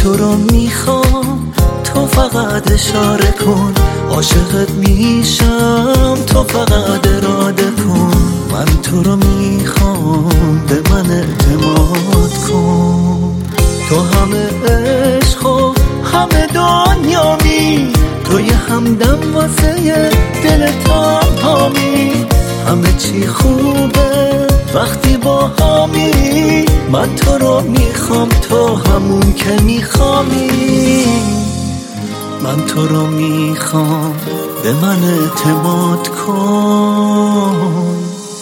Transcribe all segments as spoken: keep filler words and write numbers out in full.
تو رو میخوام، تو فقط اشاره کن. عاشقت میشم، تو فقط اراده کن. من تو رو میخوام، به من اعتماد کن. تو همه عشق و همه دنیامی، تو یه همدم واسه دل تنهامی. همه چی خوبه وقتی با همی، من تو رو میخوام، تو همون که میخوامی. من تو رو میخوام، به من اعتماد کن.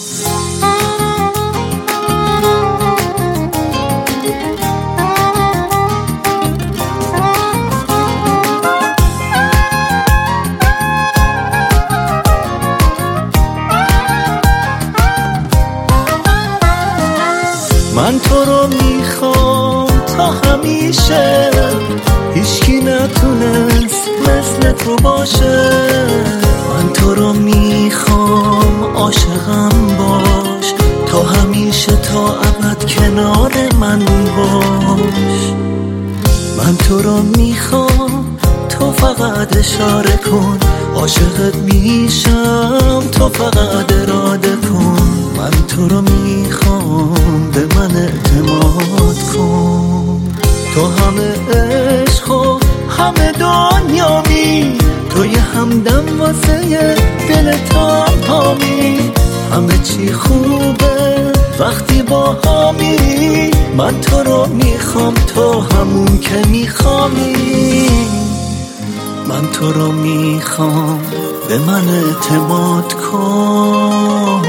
من تو رو میخوام تا همیشه، هیچکی نتونست مثل تو باشه. من تو رو میخوام، عاشقم باش، تا همیشه تا ابد کنار من باش. من تو رو میخوام، تو فقط اشاره کن. عاشقت میشم، تو فقط اراده کن. من تو رو میخوام، به من اعتماد کن. تو همه عشق و همه دنیامی، تو یه همدم واسه دل تنهامی. همه چی خوبه وقتی با همی، من تو رو میخوام، تو همون که میخوامی. من تو رو میخوام، به من اعتماد کن.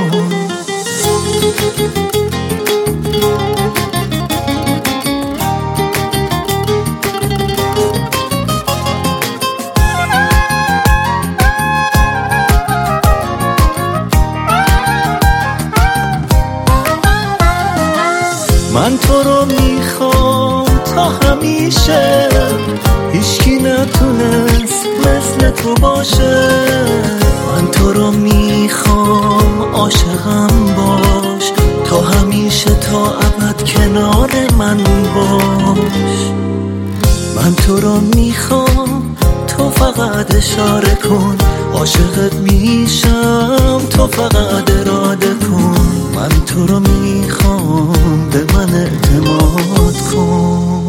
من تو رو میخوام تا همیشه، هیچکی نتونست مثل تو باشه. من تو رو میخوام، عاشقم باش، تا همیشه تا ابد کنار من باش. من تو رو میخوام، تو فقط اشاره کن. عاشقت میشم، تو فقط اراده کن. من تو رو میخوام، به من اعتماد کن.